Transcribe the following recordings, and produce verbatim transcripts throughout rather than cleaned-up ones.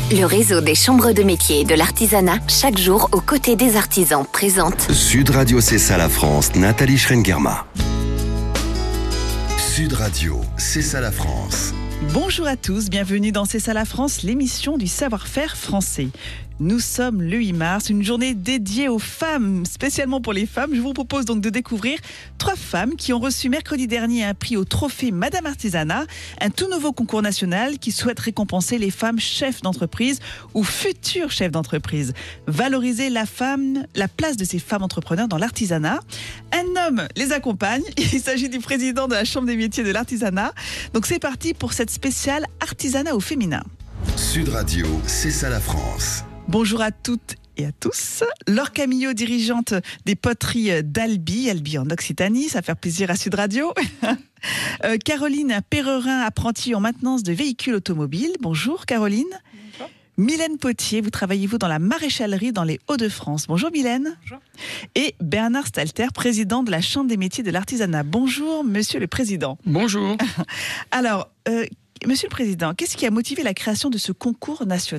Le réseau des chambres de métiers et de l'artisanat, chaque jour aux côtés des artisans, présente Sud Radio, c'est ça la France, Nathalie Schrengerma. Sud Radio, c'est ça la France. Bonjour à tous, bienvenue dans C'est ça la France, l'émission du savoir-faire français. Nous sommes le huit mars, une journée dédiée aux femmes, spécialement pour les femmes. Je vous propose donc de découvrir trois femmes qui ont reçu mercredi dernier un prix au trophée Madame Artisanat, un tout nouveau concours national qui souhaite récompenser les femmes chefs d'entreprise ou futurs chefs d'entreprise. Valoriser la femme, la place de ces femmes entrepreneurs dans l'artisanat. Un homme les accompagne, il s'agit du président de la Chambre des métiers de l'artisanat. Donc c'est parti pour cette spéciale artisanat au féminin. Sud Radio, c'est ça la France. Bonjour à toutes et à tous. Laure Camillo, dirigeante des poteries d'Albi, Albi en Occitanie, ça va faire plaisir à Sud Radio. euh, Caroline Perrerin, apprentie en maintenance de véhicules automobiles. Bonjour Caroline. Bonjour. Mylène Potier, vous travaillez-vous dans la maréchalerie dans les Hauts-de-France. Bonjour Mylène. Bonjour. Et Bernard Stalter, président de la Chambre des métiers de l'artisanat. Bonjour Monsieur le Président. Bonjour. Alors, euh, Monsieur le Président, qu'est-ce qui a motivé la création de ce concours national ?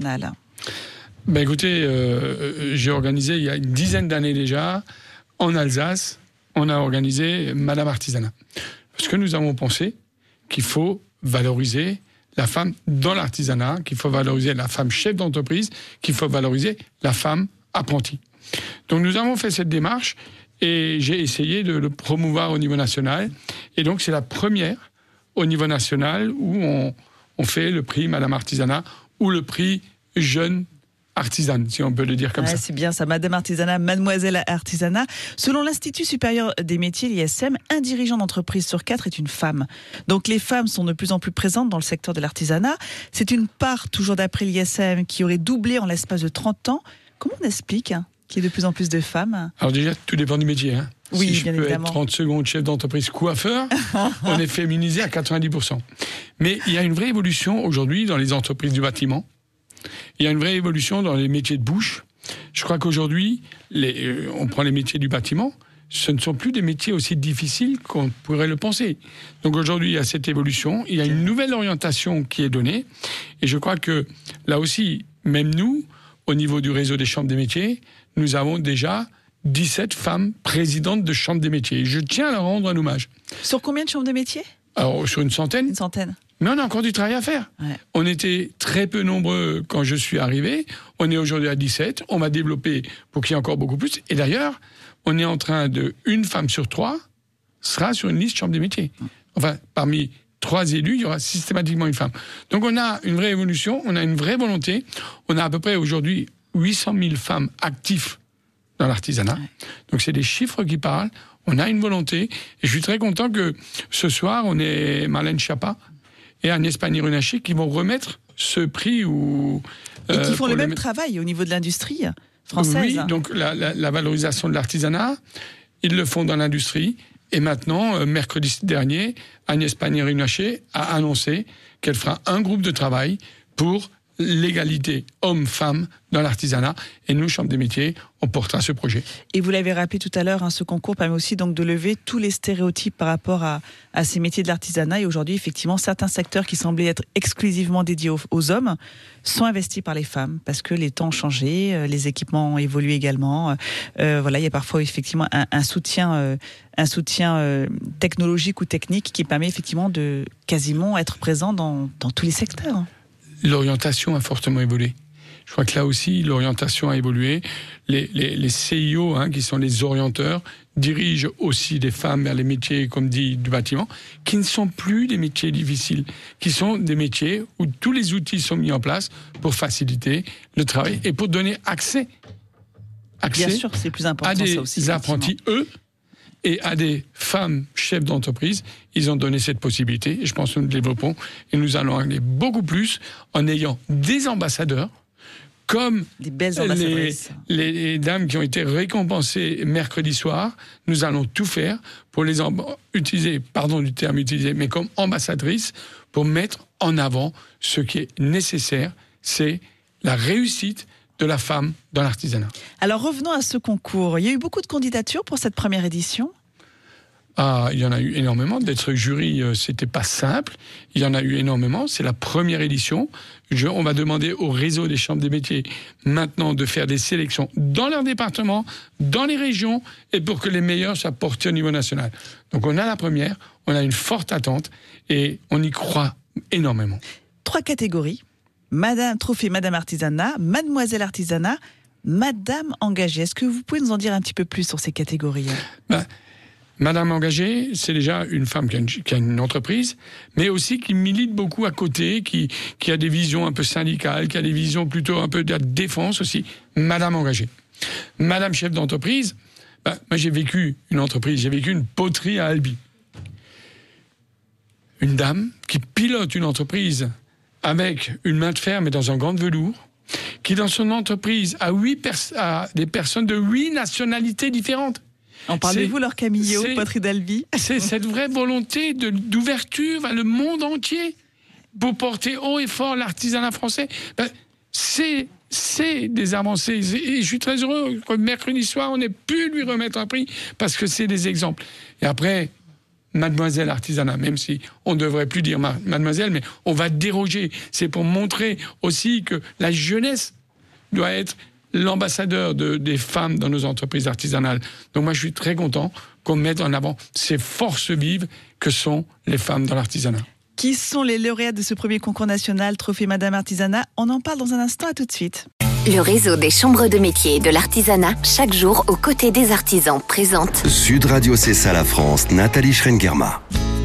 Ben écoutez, euh, j'ai organisé il y a une dizaine d'années déjà, en Alsace, on a organisé Madame Artisanat. Parce que nous avons pensé qu'il faut valoriser la femme dans l'artisanat, qu'il faut valoriser la femme chef d'entreprise, qu'il faut valoriser la femme apprentie. Donc nous avons fait cette démarche et j'ai essayé de le promouvoir au niveau national. Et donc c'est la première au niveau national où on, on fait le prix Madame Artisanat ou le prix Jeune Artisane, si on peut le dire comme ouais, ça. C'est bien ça, Madame Artisanat, Mademoiselle Artisanat. Selon l'Institut supérieur des métiers, l'I S M, un dirigeant d'entreprise sur quatre est une femme. Donc les femmes sont de plus en plus présentes dans le secteur de l'artisanat. C'est une part, toujours d'après l'I S M, qui aurait doublé en l'espace de trente ans. Comment on explique hein, qu'il y ait de plus en plus de femmes ? Alors déjà, tout dépend du métier. Hein. Oui, si je bien peux évidemment. être trente secondes chef d'entreprise coiffeur, on est féminisé à quatre-vingt-dix pour cent. Mais il y a une vraie évolution aujourd'hui dans les entreprises du bâtiment. Il y a une vraie évolution dans les métiers de bouche. Je crois qu'aujourd'hui, les, euh, on prend les métiers du bâtiment, ce ne sont plus des métiers aussi difficiles qu'on pourrait le penser. Donc aujourd'hui, il y a cette évolution, il y a une nouvelle orientation qui est donnée. Et je crois que là aussi, même nous, au niveau du réseau des chambres des métiers, nous avons déjà dix-sept femmes présidentes de chambres des métiers. Je tiens à leur rendre un hommage. Sur combien de chambres de métiers ? Alors, sur une centaine. Une centaine. Mais on a encore du travail à faire. Ouais. On était très peu nombreux quand je suis arrivé. On est aujourd'hui à dix-sept. On va développer pour qu'il y ait encore beaucoup plus. Et d'ailleurs, on est en train de... Une femme sur trois sera sur une liste chambre des métiers. Enfin, parmi trois élus, il y aura systématiquement une femme. Donc on a une vraie évolution, on a une vraie volonté. On a à peu près aujourd'hui huit cent mille femmes actives dans l'artisanat. Ouais. Donc c'est des chiffres qui parlent. On a une volonté. Et je suis très content que ce soir, on ait Marlène Schiappa et Agnès Pannier-Runacher qui vont remettre ce prix. Où, euh, et qui font le même le... travail au niveau de l'industrie française. Oui, donc la, la, la valorisation de l'artisanat, ils le font dans l'industrie. Et maintenant, euh, mercredi dernier, Agnès Pannier-Runacher a annoncé qu'elle fera un groupe de travail pour l'égalité homme-femme dans l'artisanat. Et nous, Chambre des métiers, on portera ce projet. Et vous l'avez rappelé tout à l'heure, hein, ce concours permet aussi donc de lever tous les stéréotypes par rapport à, à ces métiers de l'artisanat. Et aujourd'hui, effectivement, certains secteurs qui semblaient être exclusivement dédiés aux, aux hommes sont investis par les femmes parce que les temps ont changé, euh, les équipements ont évolué également. Euh, voilà, il y a parfois effectivement un, un soutien, euh, un soutien euh, technologique ou technique qui permet effectivement de quasiment être présent dans, dans tous les secteurs. L'orientation a fortement évolué. Je crois que là aussi, l'orientation a évolué. Les, les, les C I O, hein, qui sont les orienteurs, dirigent aussi des femmes vers les métiers, comme dit, du bâtiment, qui ne sont plus des métiers difficiles, qui sont des métiers où tous les outils sont mis en place pour faciliter le travail et pour donner accès, accès Bien sûr, c'est plus important, à des ça aussi, apprentis, eux, et à des femmes chefs d'entreprise. Ils ont donné cette possibilité et je pense que nous le développons et nous allons aller beaucoup plus en ayant des ambassadeurs comme des belles les, les, les dames qui ont été récompensées mercredi soir. Nous allons tout faire pour les amb- utiliser, pardon du terme utilisé, mais comme ambassadrices pour mettre en avant ce qui est nécessaire, c'est la réussite de la femme dans l'artisanat. Alors revenons à ce concours. Il y a eu beaucoup de candidatures pour cette première édition ? Ah, il y en a eu énormément. D'être jury, euh, c'était pas simple. Il y en a eu énormément. C'est la première édition. Je, on va demander au réseau des chambres des métiers maintenant de faire des sélections dans leur département, dans les régions, et pour que les meilleurs soient portés au niveau national. Donc on a la première, on a une forte attente et on y croit énormément. Trois catégories. Madame, trophée Madame Artisanat, Mademoiselle Artisanat, Madame Engagée. Est-ce que vous pouvez nous en dire un petit peu plus sur ces catégories ? Ben, Madame Engagée, c'est déjà une femme qui a une, qui a une entreprise, mais aussi qui milite beaucoup à côté, qui, qui a des visions un peu syndicales, qui a des visions plutôt un peu de la défense aussi. Madame Engagée. Madame chef d'entreprise, ben, moi j'ai vécu une entreprise, j'ai vécu une poterie à Albi. Une dame qui pilote une entreprise avec une main de fer, mais dans un gant de velours, qui dans son entreprise a, huit pers- a des personnes de huit nationalités différentes. En parlez-vous, Laure Camillo, poterie d'Albi ? C'est cette vraie volonté de, d'ouverture vers le monde entier pour porter haut et fort l'artisanat français. Ben, c'est, c'est des avancées. Et je suis très heureux que mercredi soir, on ait pu lui remettre un prix parce que c'est des exemples. Et après, Mademoiselle Artisanat, même si on ne devrait plus dire Mademoiselle, mais on va déroger. C'est pour montrer aussi que la jeunesse doit être l'ambassadeur de, des femmes dans nos entreprises artisanales. Donc moi, je suis très content qu'on mette en avant ces forces vives que sont les femmes dans l'artisanat. Qui sont les lauréats de ce premier concours national, Trophée Madame Artisanat ? On en parle dans un instant, à tout de suite. Le réseau des chambres de métiers et de l'artisanat, chaque jour aux côtés des artisans, présente Sud Radio, c'est ça la France, Nathalie Schrengerma.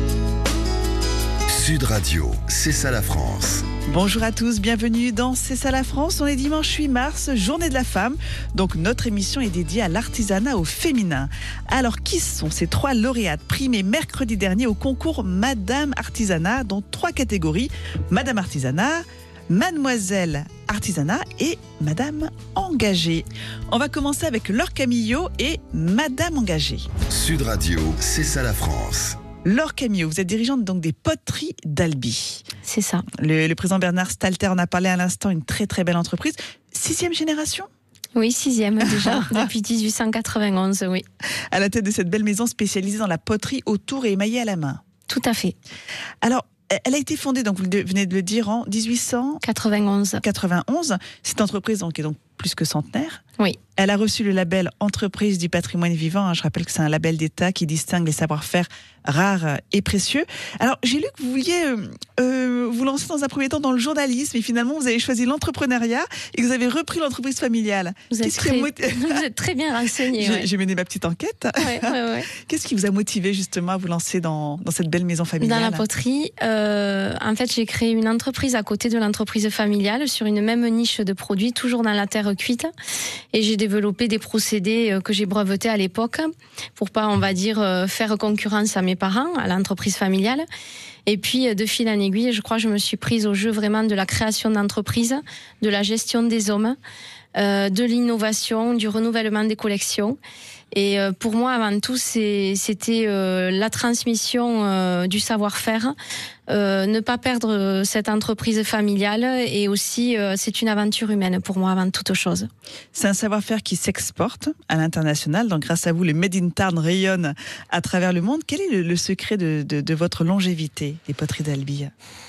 Sud Radio, c'est ça la France. Bonjour à tous, bienvenue dans C'est ça la France. On est dimanche huit mars, journée de la femme. Donc notre émission est dédiée à l'artisanat au féminin. Alors qui sont ces trois lauréates primées mercredi dernier au concours Madame Artisanat dans trois catégories ? Madame Artisanat, Mademoiselle Artisanat et Madame Engagée. On va commencer avec Laure Camillo et Madame Engagée. Sud Radio, c'est ça la France. Laure Camillo, vous êtes dirigeante donc des poteries d'Albi. C'est ça. Le, le président Bernard Stalter en a parlé à l'instant, une très très belle entreprise. Sixième génération ? Oui, sixième déjà, depuis dix-huit cent quatre-vingt-onze, oui. À la tête de cette belle maison spécialisée dans la poterie autour et émaillée à la main. Tout à fait. Alors, elle a été fondée, donc vous venez de le dire, en dix-huit cent quatre-vingt-onze. quatre-vingt-onze. Cette entreprise donc, est donc plus que centenaire. Oui. Elle a reçu le label Entreprise du patrimoine vivant. Je rappelle que c'est un label d'État qui distingue les savoir-faire rares et précieux. Alors, j'ai lu que vous vouliez euh, euh, vous lancer dans un premier temps dans le journalisme et finalement, vous avez choisi l'entrepreneuriat et vous avez repris l'entreprise familiale. Vous, êtes très, mot... vous êtes très bien renseigné. J'ai, ouais. j'ai mené ma petite enquête. Ouais, ouais, ouais. Qu'est-ce qui vous a motivé justement à vous lancer dans, dans cette belle maison familiale ? Dans la poterie, euh, en fait, j'ai créé une entreprise à côté de l'entreprise familiale sur une même niche de produits, toujours dans la terre cuite. Et j'ai développé des procédés que j'ai brevetés à l'époque pour pas, on va dire, faire concurrence à mes parents, à l'entreprise familiale. Et puis, de fil en aiguille, je crois que je me suis prise au jeu vraiment de la création d'entreprise, de la gestion des hommes, euh, de l'innovation, du renouvellement des collections. Et euh, pour moi, avant tout, c'est, c'était euh, la transmission euh, du savoir-faire, euh, ne pas perdre cette entreprise familiale et aussi, euh, c'est une aventure humaine pour moi avant toute chose. C'est un savoir-faire qui s'exporte à l'international. Donc, grâce à vous, le Made in Tarn rayonne à travers le monde. Quel est le, le secret de, de, de votre longévité des poteries d'Albi ?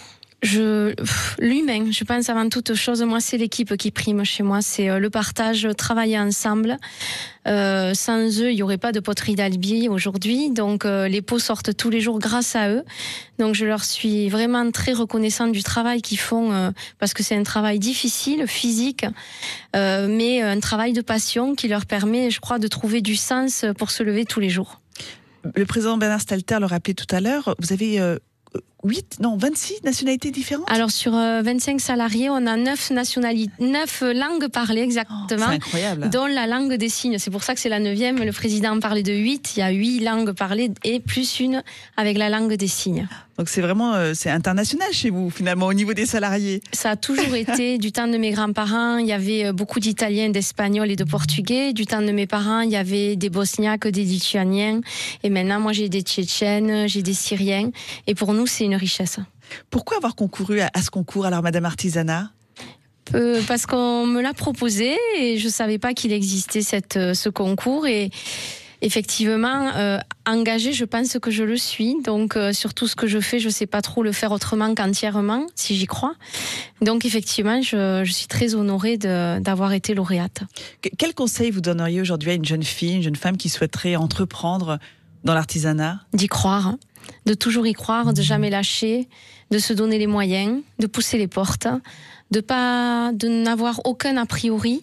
Je, l'humain, je pense avant toute chose, moi c'est l'équipe qui prime chez moi, c'est le partage, travailler ensemble. Euh, sans eux, il n'y aurait pas de poterie d'Albi aujourd'hui, donc euh, les pots sortent tous les jours grâce à eux. Donc je leur suis vraiment très reconnaissante du travail qu'ils font, euh, parce que c'est un travail difficile, physique, euh, mais un travail de passion qui leur permet, je crois, de trouver du sens pour se lever tous les jours. Le président Bernard Stalter le rappelait tout à l'heure, vous avez... Euh huit, non, vingt-six nationalités différentes ? Alors, sur euh, vingt-cinq salariés, on a neuf nationalités, neuf langues parlées exactement. Oh, c'est incroyable. Dont la langue des signes. C'est pour ça que c'est la neuvième. Le président parlait de huit. Il y a huit langues parlées et plus une avec la langue des signes. Donc, c'est vraiment, euh, c'est international chez vous, finalement, au niveau des salariés. Ça a toujours été, du temps de mes grands-parents, il y avait beaucoup d'Italiens, d'Espagnols et de Portugais. Du temps de mes parents, il y avait des Bosniaques, des Lituaniens. Et maintenant, moi, j'ai des Tchétchènes, j'ai des Syriens. Et pour nous, c'est une richesse. Pourquoi avoir concouru à, à ce concours, alors, Madame Artisanat ? euh, Parce qu'on me l'a proposé et je ne savais pas qu'il existait cette, ce concours. Et, effectivement, euh, engagée, je pense que je le suis. Donc, euh, sur tout ce que je fais, je ne sais pas trop le faire autrement qu'entièrement, si j'y crois. Donc, effectivement, je, je suis très honorée de, d'avoir été lauréate. Quel conseil vous donneriez aujourd'hui à une jeune fille, une jeune femme qui souhaiterait entreprendre dans l'artisanat ? D'y croire, de toujours y croire, de jamais lâcher, de se donner les moyens, de pousser les portes, de pas, de n'avoir aucun a priori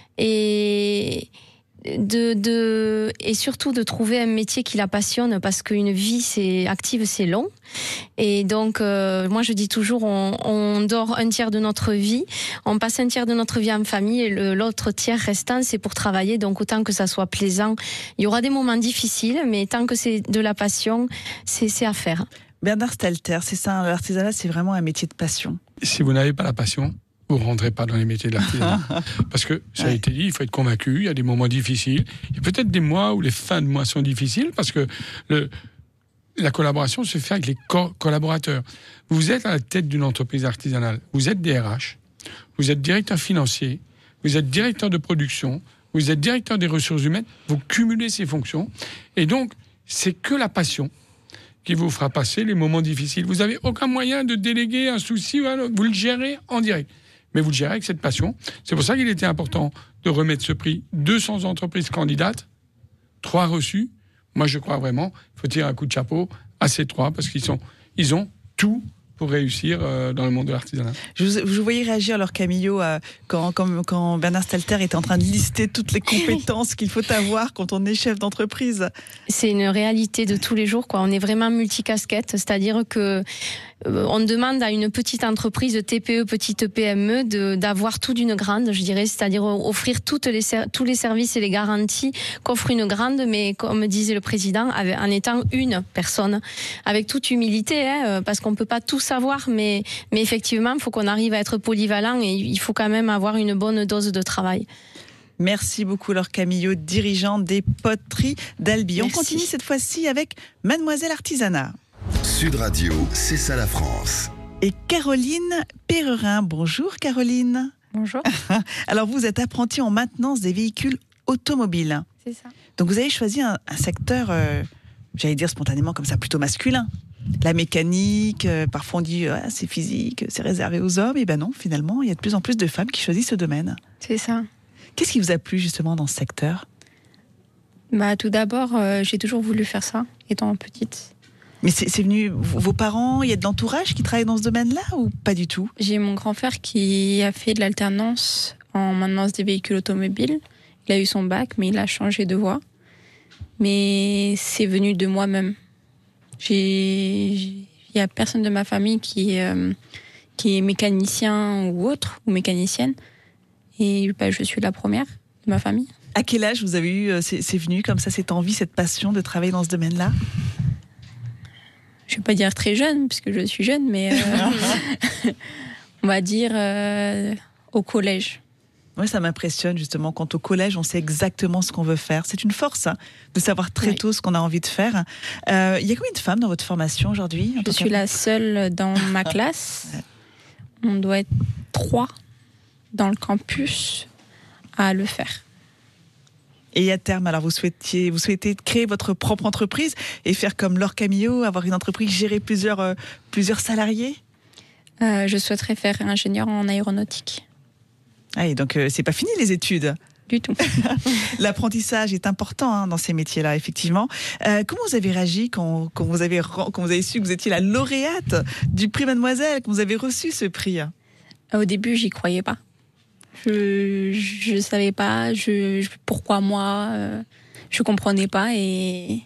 et de, de, et surtout de trouver un métier qui la passionne, parce qu'une vie c'est active, c'est long. Et donc, euh, moi je dis toujours, on, on dort un tiers de notre vie, on passe un tiers de notre vie en famille, et le, l'autre tiers restant, c'est pour travailler. Donc, autant que ça soit plaisant. Il y aura des moments difficiles, mais tant que c'est de la passion, c'est, c'est à faire. Bernard Stelter, c'est ça, l'artisanat, c'est vraiment un métier de passion. Si vous n'avez pas la passion, vous ne rentrez pas dans les métiers de l'artisanat. Parce que, ça a ouais. été dit, il faut être convaincu, il y a des moments difficiles. Il y a peut-être des mois où les fins de mois sont difficiles, parce que le, la collaboration se fait avec les co- collaborateurs. Vous êtes à la tête d'une entreprise artisanale, vous êtes D R H, vous êtes directeur financier, vous êtes directeur de production, vous êtes directeur des ressources humaines, vous cumulez ces fonctions, et donc, c'est que la passion qui vous fera passer les moments difficiles. Vous n'avez aucun moyen de déléguer un souci, vous le gérez en direct. Mais vous le gérez avec cette passion. C'est pour ça qu'il était important de remettre ce prix. deux cents entreprises candidates, trois reçues. Moi, je crois vraiment qu'il faut tirer un coup de chapeau à ces trois, parce qu'ils sont, ils ont tout pour réussir euh, dans le monde de l'artisanat. Je vous, je vous voyais réagir, alors Camillo, euh, quand, quand, quand Bernard Stelter était en train de lister toutes les compétences qu'il faut avoir quand on est chef d'entreprise. C'est une réalité de tous les jours, quoi. On est vraiment multicasquette, c'est-à-dire que euh, on demande à une petite entreprise, T P E, petite P M E, de, d'avoir tout d'une grande, je dirais, c'est-à-dire offrir toutes les, tous les services et les garanties qu'offre une grande, mais comme disait le président, en étant une personne, avec toute humilité, hein, parce qu'on peut pas tout savoir, mais, mais effectivement, il faut qu'on arrive à être polyvalent, et il faut quand même avoir une bonne dose de travail. Merci beaucoup, Laure Camillo, dirigeante des poteries d'Albi. Merci. On continue cette fois-ci avec Mademoiselle Artisanat. Sud Radio, c'est ça la France. Et Caroline Perrerin. Bonjour Caroline. Bonjour. Alors vous êtes apprentie en maintenance des véhicules automobiles. C'est ça. Donc vous avez choisi un, un secteur, euh, j'allais dire spontanément comme ça, plutôt masculin. La mécanique, euh, parfois on dit euh, c'est physique, c'est réservé aux hommes. Et ben non, finalement, il y a de plus en plus de femmes qui choisissent ce domaine. C'est ça. Qu'est-ce qui vous a plu justement dans ce secteur ? Bah, tout d'abord, euh, j'ai toujours voulu faire ça, étant petite. Mais c'est, c'est venu, vos parents, il y a de l'entourage qui travaille dans ce domaine-là ou pas du tout ? J'ai mon grand frère qui a fait de l'alternance en maintenance des véhicules automobiles. Il a eu son bac, mais il a changé de voie. Mais c'est venu de moi-même. J'ai, il n'y a personne de ma famille qui, euh, qui est mécanicien ou autre, ou mécanicienne. Et bah, je suis la première de ma famille. À quel âge vous avez eu, c'est, c'est venu comme ça, cette envie, cette passion de travailler dans ce domaine-là ? Je ne vais pas dire très jeune, puisque je suis jeune, mais euh, on va dire euh, au collège. Oui, ça m'impressionne justement. Quand au collège, on sait exactement ce qu'on veut faire. C'est une force, hein, de savoir très oui. tôt ce qu'on a envie de faire. Euh, il y a combien de femmes dans votre formation aujourd'hui ? Je suis la seule dans ma classe. On doit être trois dans le campus à le faire. Et à terme, alors vous souhaitiez, vous souhaitez créer votre propre entreprise et faire comme Laure Camillo, avoir une entreprise, gérer plusieurs, euh, plusieurs salariés ? euh, Je souhaiterais faire ingénieur en aéronautique. Ah, et donc, euh, c'est pas fini les études ? Du tout. L'apprentissage est important hein, dans ces métiers-là, effectivement. Euh, comment vous avez réagi quand, quand, vous avez, quand vous avez su que vous étiez la lauréate du prix Mademoiselle, quand vous avez reçu ce prix ? Au début, j'y croyais pas. Je je savais pas je, je pourquoi moi euh, je comprenais pas et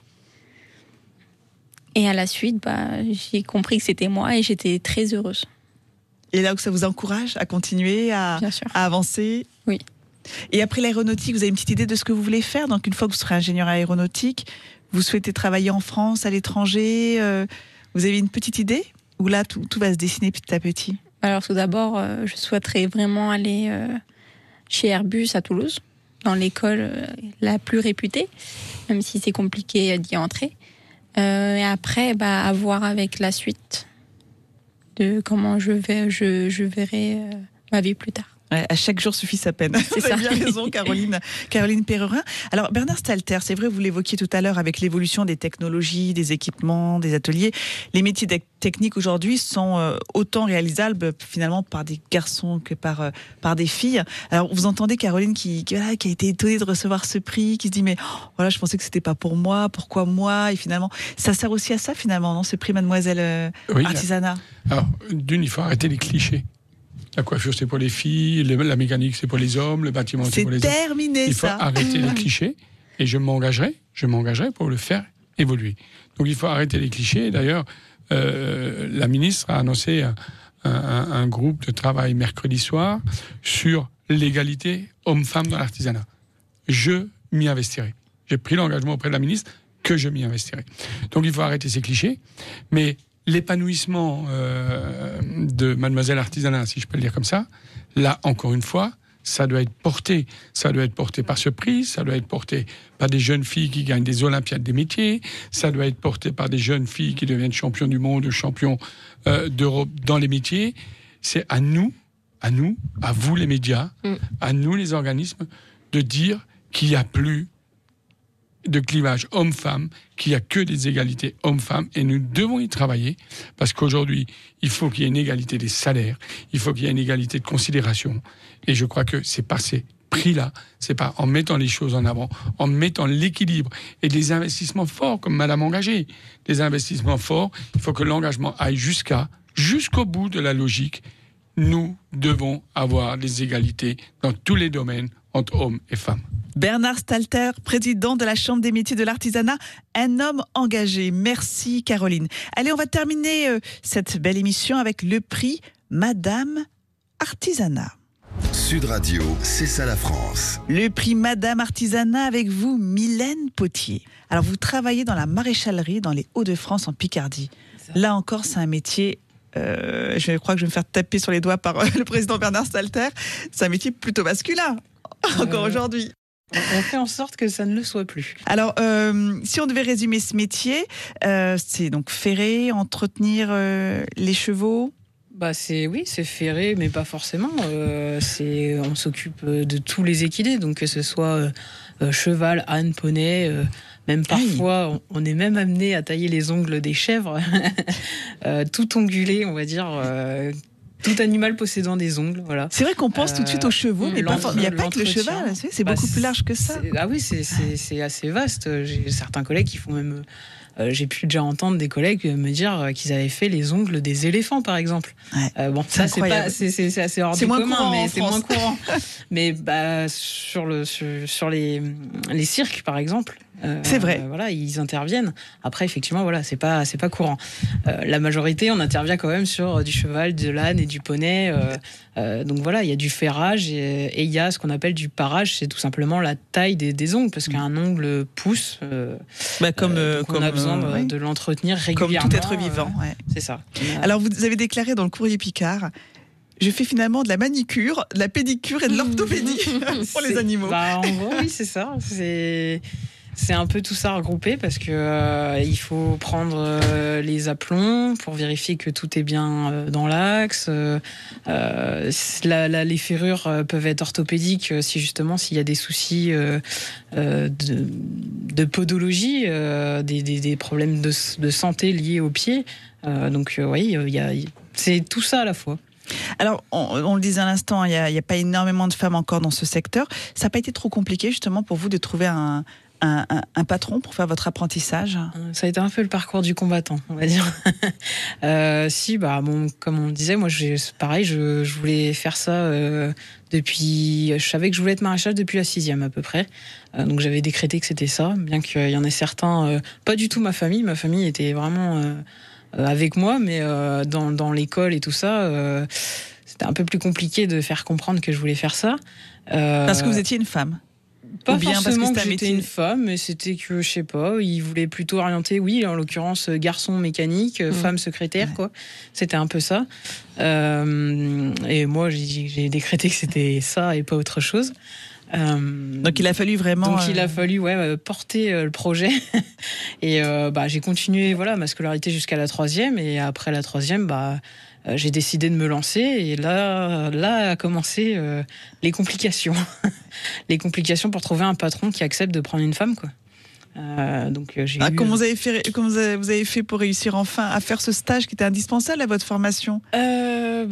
et à la suite bah j'ai compris que c'était moi et j'étais très heureuse. Et là où ça vous encourage à continuer à, à avancer. Oui. Et après l'aéronautique, vous avez une petite idée de ce que vous voulez faire ? Donc une fois que vous serez ingénieur aéronautique, vous souhaitez travailler en France, à l'étranger, euh, vous avez une petite idée ? Ou là tout, tout va se dessiner petit à petit ? Alors tout d'abord, euh, je souhaiterais vraiment aller euh, chez Airbus à Toulouse, dans l'école euh, la plus réputée, même si c'est compliqué d'y entrer. Euh, et après, bah, à voir avec la suite de comment je, vais, je, je verrai euh, ma vie plus tard. Ouais, à chaque jour suffit sa peine. C'est Vous avez ça. bien raison, Caroline, Caroline Pérerin. Alors, Bernard Stalter, c'est vrai, vous l'évoquiez tout à l'heure avec l'évolution des technologies, des équipements, des ateliers. Les métiers techniques aujourd'hui sont euh, autant réalisables finalement par des garçons que par, euh, par des filles. Alors, vous entendez Caroline qui, qui, voilà, qui a été étonnée de recevoir ce prix, qui se dit mais oh, voilà, je pensais que c'était pas pour moi, pourquoi moi? Et finalement, ça sert aussi à ça finalement, non, ce prix Mademoiselle euh, Oui, Artisanat. Alors, d'une, il faut arrêter les clichés. La coiffure, c'est pour les filles, la mécanique, c'est pour les hommes, le bâtiment, c'est, C'est pour les hommes. terminé, Il faut ça. arrêter les clichés et je m'engagerai, je m'engagerai pour le faire évoluer. Donc il faut arrêter les clichés. D'ailleurs, euh, la ministre a annoncé un, un, un groupe de travail mercredi soir sur l'égalité homme-femme dans l'artisanat. Je m'y investirai. J'ai pris l'engagement auprès de la ministre que je m'y investirai. Donc il faut arrêter ces clichés, mais l'épanouissement euh, de Mademoiselle Artisanat, si je peux le dire comme ça, là, encore une fois, ça doit être porté. Ça doit être porté par ce prix, ça doit être porté par des jeunes filles qui gagnent des Olympiades des métiers, ça doit être porté par des jeunes filles qui deviennent champions du monde, champions euh, d'Europe dans les métiers. C'est à nous, à nous, à vous les médias, mm. à nous les organismes, de dire qu'il n'y a plus de clivage homme-femme, qu'il n'y a que des égalités homme-femme, et nous devons y travailler, parce qu'aujourd'hui, il faut qu'il y ait une égalité des salaires, il faut qu'il y ait une égalité de considération, et je crois que c'est par ces prix-là, c'est pas en mettant les choses en avant, en mettant l'équilibre et des investissements forts, comme Madame Engagée, des investissements forts, il faut que l'engagement aille jusqu'à, jusqu'au bout de la logique. Nous devons avoir des égalités dans tous les domaines entre hommes et femmes. Bernard Stalter, président de la Chambre des métiers de l'artisanat, un homme engagé. Merci Caroline. Allez, on va terminer euh, cette belle émission avec le prix Madame Artisanat. Sud Radio, c'est ça la France. Le prix Madame Artisanat avec vous, Mylène Potier. Alors vous travaillez dans la maréchalerie dans les Hauts-de-France en Picardie. Là encore, c'est un métier... Euh, je crois que je vais me faire taper sur les doigts par euh, le président Bernard Stalter. C'est un métier plutôt masculin, encore euh... aujourd'hui. On fait en sorte que ça ne le soit plus. Alors, euh, si on devait résumer ce métier, euh, c'est donc ferrer, entretenir euh, les chevaux. Bah c'est oui, c'est ferrer, mais pas forcément. Euh, c'est on s'occupe de tous les équidés, donc que ce soit euh, cheval, âne, poney. Euh, même parfois, on, on est même amené à tailler les ongles des chèvres, euh, tout ongulé, on va dire. Euh, Tout animal possédant des ongles, voilà. C'est vrai qu'on pense euh, tout de suite aux chevaux, mais pas, il n'y a pas que le cheval, c'est, c'est bah, beaucoup plus large que ça. Ah oui, c'est, c'est, c'est assez vaste. J'ai certains collègues qui font même... Euh, j'ai pu déjà entendre des collègues me dire qu'ils avaient fait les ongles des éléphants, par exemple. Ouais, euh, bon, ça, c'est, pas, c'est, c'est, c'est assez hors c'est du commun, mais c'est moins courant. Mais bah, sur, le, sur, sur les, les cirques, par exemple... Euh, c'est vrai. Euh, voilà, ils interviennent. Après, effectivement, voilà, c'est pas, c'est pas courant. Euh, la majorité, on intervient quand même sur du cheval, de l'âne et du poney. Euh, euh, donc voilà, il y a du ferrage et il y a ce qu'on appelle du parage. C'est tout simplement la taille des, des ongles, parce qu'un ongle pousse. Euh, bah comme, euh, donc on comme, a besoin de, ouais. de l'entretenir régulièrement. Comme tout être vivant. Euh, ouais. C'est ça. Alors, vous avez déclaré dans le Courrier Picard. Je fais finalement de la manicure, de la pédicure et de l'orthopédie pour les animaux. Bah, en gros, oui, c'est ça. C'est. C'est un peu tout ça regroupé parce que euh, il faut prendre euh, les aplombs pour vérifier que tout est bien euh, dans l'axe. Euh, la, la, les ferrures peuvent être orthopédiques si justement s'il y a des soucis euh, euh, de, de podologie, euh, des, des, des problèmes de, de santé liés aux pieds. Euh, donc euh, oui, il y a, c'est tout ça à la fois. Alors, on, on le disait à l'instant, il n'y a, a pas énormément de femmes encore dans ce secteur. Ça n'a pas été trop compliqué justement pour vous de trouver un Un, un, un patron pour faire votre apprentissage? Ça a été un peu le parcours du combattant, on va dire. euh, si, bah, bon, comme on disait, moi, j'ai, pareil, je, je voulais faire ça euh, depuis... Je savais que je voulais être maréchal depuis la sixième, à peu près. Euh, donc, j'avais décrété que c'était ça, bien qu'il y en ait certains... Euh, pas du tout ma famille. Ma famille était vraiment euh, avec moi, mais euh, dans, dans l'école et tout ça... Euh, c'était un peu plus compliqué de faire comprendre que je voulais faire ça. Euh, Parce que vous étiez une femme? Pas bien forcément parce que, que j'étais une femme, mais c'était que, je sais pas, ils voulaient plutôt orienter, oui, en l'occurrence, garçon mécanique, mmh. femme secrétaire, ouais. quoi. C'était un peu ça. Euh, et moi, j'ai, j'ai décrété que c'était ça et pas autre chose. Euh, donc il a fallu vraiment... Donc il a fallu ouais, porter euh, le projet. et euh, bah, j'ai continué voilà, ma scolarité jusqu'à la troisième. Et après la troisième, bah, euh, j'ai décidé de me lancer. Et là, là a commencé euh, les complications. Les complications pour trouver un patron qui accepte de prendre une femme, quoi. Euh, donc, j'ai ah, eu... comment, vous avez fait, comment vous avez, vous avez fait pour réussir enfin à faire ce stage qui était indispensable à votre formation? euh,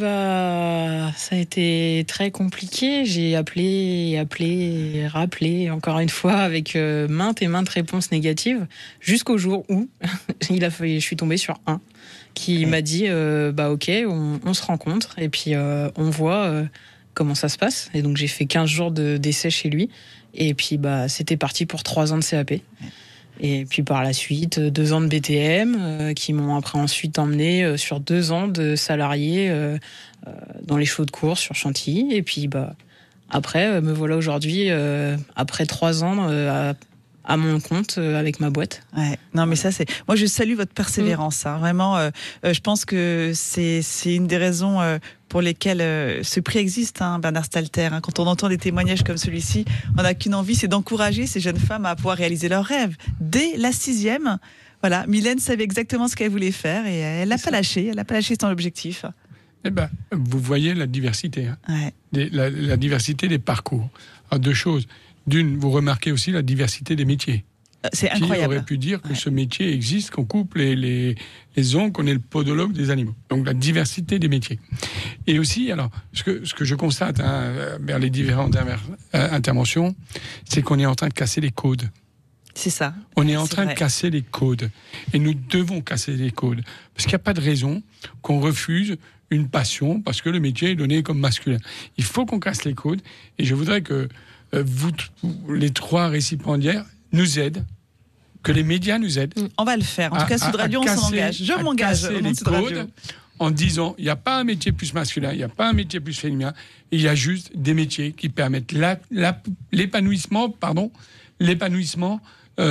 bah, Ça a été très compliqué. J'ai appelé, appelé, rappelé encore une fois avec euh, maintes et maintes réponses négatives jusqu'au jour où il a fait, je suis tombée sur un qui ouais. m'a dit euh, bah ok, on, on se rencontre et puis euh, on voit euh, comment ça se passe. Et donc j'ai fait quinze jours de, d'essai chez lui. Et puis, bah, c'était parti pour trois ans de C A P. Et puis, par la suite, deux ans de B T M, euh, qui m'ont après ensuite emmené euh, sur deux ans de salarié euh, euh, dans les chevaux de course sur Chantilly. Et puis, bah, après, euh, me voilà aujourd'hui, euh, après trois ans, euh, à, à mon compte euh, avec ma boîte. Ouais. Non, mais ça, c'est. Moi, je salue votre persévérance. Mmh. Hein. Vraiment, euh, euh, je pense que c'est, c'est une des raisons. Euh, pour lesquels euh, ce prix existe, hein, Bernard Stalter. Hein. Quand on entend des témoignages comme celui-ci, on n'a qu'une envie, c'est d'encourager ces jeunes femmes à pouvoir réaliser leurs rêves. Dès la sixième, voilà, Mylène savait exactement ce qu'elle voulait faire et elle n'a pas lâché, elle n'a pas lâché son objectif. Eh ben, vous voyez la diversité, hein. Ouais. Des, la, la diversité des parcours. Alors, deux choses. D'une, vous remarquez aussi la diversité des métiers. C'est incroyable. Qui aurait pu dire que ouais. ce métier existe, qu'on coupe les, les, les ongles, qu'on est le podologue des animaux. Donc la diversité des métiers. Et aussi, alors, ce que, ce que je constate hein, vers les différentes interventions, c'est qu'on est en train de casser les codes. C'est ça. On est en c'est train vrai. de casser les codes. Et nous devons casser les codes. Parce qu'il n'y a pas de raison qu'on refuse une passion parce que le métier est donné comme masculin. Il faut qu'on casse les codes. Et je voudrais que euh, vous, les trois récipiendaires, nous aident, que les médias nous aident. On va le faire. En tout cas, Sud Radio, on s'en engage. Je m'engage au nom de Sud Radio. En disant, il n'y a pas un métier plus masculin, il n'y a pas un métier plus féminin, il y a juste des métiers qui permettent la, la, l'épanouissement, pardon, l'épanouissement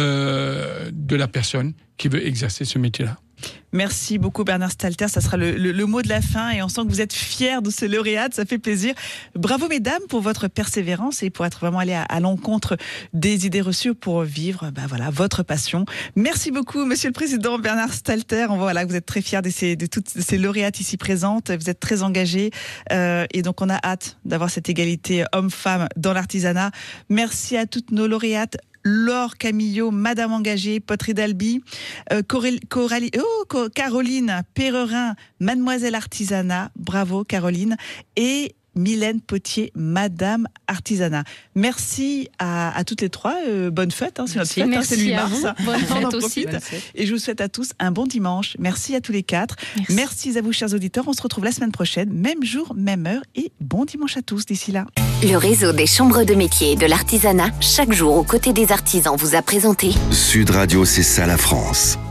euh, de la personne qui veut exercer ce métier-là. Merci beaucoup Bernard Stalter, ça sera le, le, le mot de la fin et on sent que vous êtes fiers de ce lauréat, ça fait plaisir. Bravo mesdames pour votre persévérance et pour être vraiment allé à, à l'encontre des idées reçues pour vivre bah voilà, votre passion. Merci beaucoup Monsieur le Président Bernard Stalter, on voit voilà, que vous êtes très fiers de, ces, de toutes ces lauréates ici présentes, vous êtes très engagés euh, et donc on a hâte d'avoir cette égalité homme-femme dans l'artisanat. Merci à toutes nos lauréates. Laure Camillo, Madame Engagée, Poterie d'Albi, euh, Coralie, Coralie, oh, Caroline Perrerin, Mademoiselle Artisanat, bravo Caroline, et Mylène Potier, Madame Artisanat. Merci à, à toutes les trois. Euh, bonne fête, hein, c'est notre fête, hein, c'est le huit mars. Bonne fête aussi. Et je vous souhaite à tous un bon dimanche. Merci à tous les quatre. Merci. Merci à vous, chers auditeurs. On se retrouve la semaine prochaine, même jour, même heure. Et bon dimanche à tous d'ici là. Le réseau des chambres de métiers et de l'artisanat, chaque jour aux côtés des artisans, vous a présenté Sud Radio, c'est ça la France.